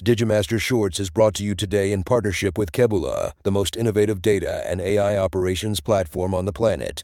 Digimaster Shorts is brought to you today in partnership with Kebula, the most innovative data and AI operations platform on the planet.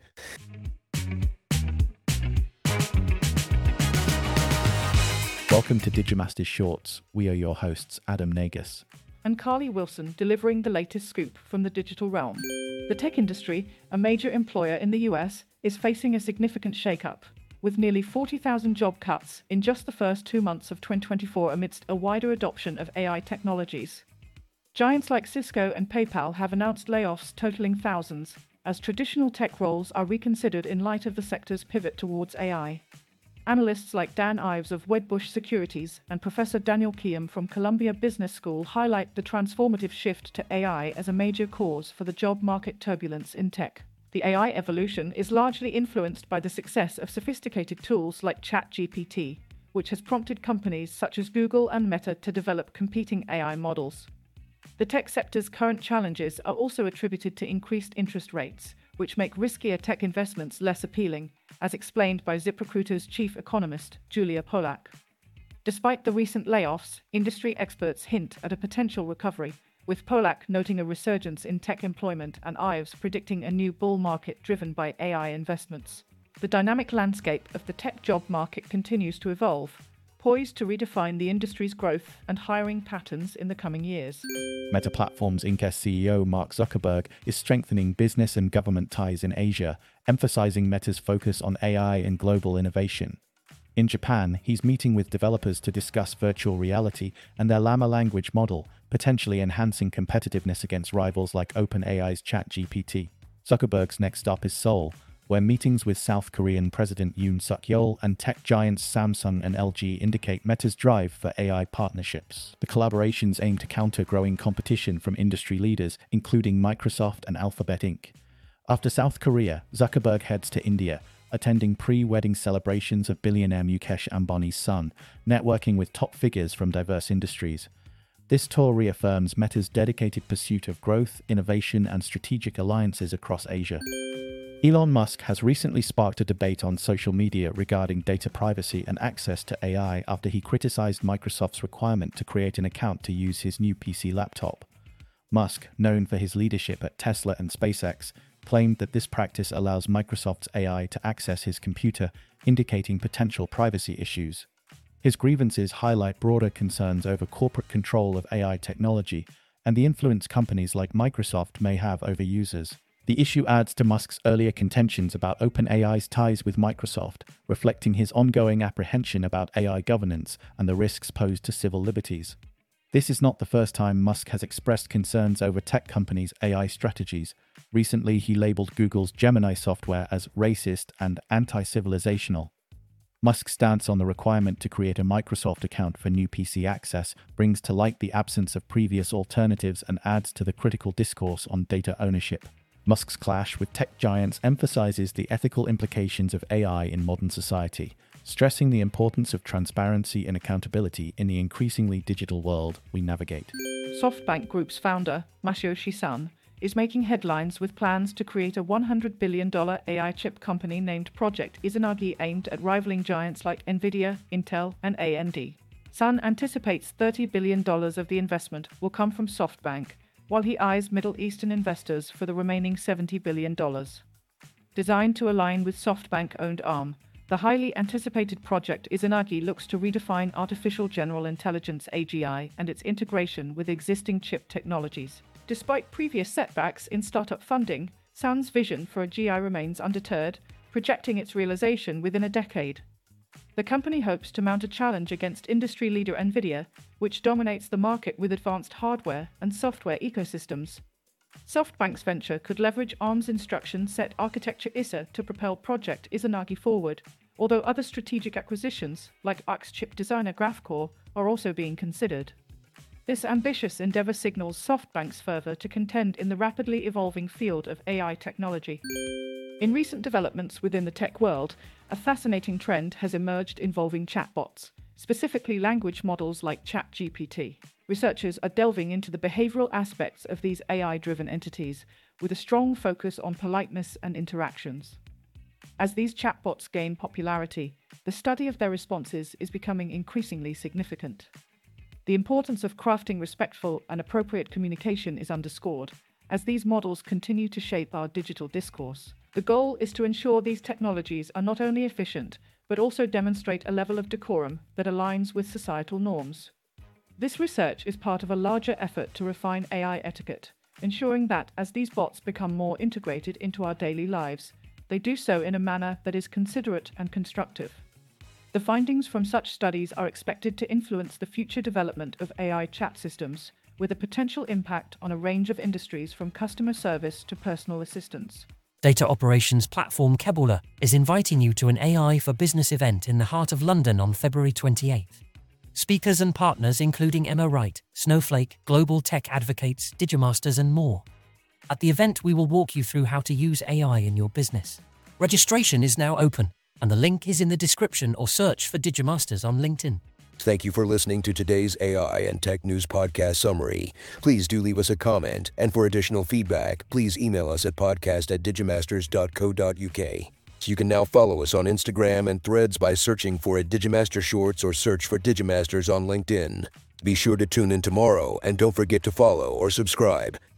Welcome to Digimaster Shorts. We are your hosts, Adam Nagus and Carly Wilson, delivering the latest scoop from the digital realm. The tech industry, a major employer in the US, is facing a significant shakeup, with nearly 40,000 job cuts in just the first 2 months of 2024 amidst a wider adoption of AI technologies. Giants like Cisco and PayPal have announced layoffs totaling thousands, as traditional tech roles are reconsidered in light of the sector's pivot towards AI. Analysts like Dan Ives of Wedbush Securities and Professor Daniel Kiem from Columbia Business School highlight the transformative shift to AI as a major cause for the job market turbulence in tech. The AI evolution is largely influenced by the success of sophisticated tools like ChatGPT, which has prompted companies such as Google and Meta to develop competing AI models. The tech sector's current challenges are also attributed to increased interest rates, which make riskier tech investments less appealing, as explained by ZipRecruiter's chief economist, Julia Polak. Despite the recent layoffs, industry experts hint at a potential recovery, with Polak noting a resurgence in tech employment and Ives predicting a new bull market driven by AI investments. The dynamic landscape of the tech job market continues to evolve, poised to redefine the industry's growth and hiring patterns in the coming years. Meta Platforms Inc. CEO Mark Zuckerberg is strengthening business and government ties in Asia, emphasizing Meta's focus on AI and global innovation. In Japan, he's meeting with developers to discuss virtual reality and their Llama language model, potentially enhancing competitiveness against rivals like OpenAI's ChatGPT. Zuckerberg's next stop is Seoul, where meetings with South Korean President Yoon Suk-yeol and tech giants Samsung and LG indicate Meta's drive for AI partnerships. The collaborations aim to counter growing competition from industry leaders, including Microsoft and Alphabet Inc. After South Korea, Zuckerberg heads to India, attending pre-wedding celebrations of billionaire Mukesh Ambani's son, networking with top figures from diverse industries. This tour reaffirms Meta's dedicated pursuit of growth, innovation, and strategic alliances across Asia. Elon Musk has recently sparked a debate on social media regarding data privacy and access to AI after he criticized Microsoft's requirement to create an account to use his new PC laptop. Musk, known for his leadership at Tesla and SpaceX, claimed that this practice allows Microsoft's AI to access his computer, indicating potential privacy issues. His grievances highlight broader concerns over corporate control of AI technology and the influence companies like Microsoft may have over users. The issue adds to Musk's earlier contentions about OpenAI's ties with Microsoft, reflecting his ongoing apprehension about AI governance and the risks posed to civil liberties. This is not the first time Musk has expressed concerns over tech companies' AI strategies. Recently, he labeled Google's Gemini software as racist and anti-civilizational. Musk's stance on the requirement to create a Microsoft account for new PC access brings to light the absence of previous alternatives and adds to the critical discourse on data ownership. Musk's clash with tech giants emphasizes the ethical implications of AI in modern society, stressing the importance of transparency and accountability in the increasingly digital world we navigate. SoftBank Group's founder, Masayoshi Son, is making headlines with plans to create a $100 billion AI chip company named Project Izanagi aimed at rivaling giants like Nvidia, Intel, and AMD. Son anticipates $30 billion of the investment will come from SoftBank, while he eyes Middle Eastern investors for the remaining $70 billion. Designed to align with SoftBank-owned Arm, the highly anticipated Project Izanagi looks to redefine artificial general intelligence (AGI) and its integration with existing chip technologies. Despite previous setbacks in startup funding, Son's vision for AGI remains undeterred, projecting its realization within a decade. The company hopes to mount a challenge against industry leader Nvidia, which dominates the market with advanced hardware and software ecosystems. SoftBank's venture could leverage Arm's instruction set architecture ISA to propel Project Izanagi forward, although other strategic acquisitions, like ARC's chip designer Graphcore, are also being considered. This ambitious endeavor signals SoftBank's fervor to contend in the rapidly evolving field of AI technology. In recent developments within the tech world, a fascinating trend has emerged involving chatbots, specifically language models like ChatGPT. Researchers are delving into the behavioral aspects of these AI-driven entities, with a strong focus on politeness and interactions. As these chatbots gain popularity, the study of their responses is becoming increasingly significant. The importance of crafting respectful and appropriate communication is underscored, as these models continue to shape our digital discourse. The goal is to ensure these technologies are not only efficient, but also demonstrate a level of decorum that aligns with societal norms. This research is part of a larger effort to refine AI etiquette, ensuring that as these bots become more integrated into our daily lives, they do so in a manner that is considerate and constructive. The findings from such studies are expected to influence the future development of AI chat systems, with a potential impact on a range of industries from customer service to personal assistance. Data operations platform Kebula is inviting you to an AI for Business event in the heart of London on February 28th. Speakers and partners including Emma Wright, Snowflake, Global Tech Advocates, Digimasters and more. At the event, we will walk you through how to use AI in your business. Registration is now open, and the link is in the description or search for Digimasters on LinkedIn. Thank you for listening to today's AI and Tech News Podcast summary. Please do leave us a comment, and for additional feedback, please email us at podcast@digimasters.co.uk. You can now follow us on Instagram and Threads by searching for @Digimaster Shorts or search for Digimasters on LinkedIn. Be sure to tune in tomorrow, and don't forget to follow or subscribe.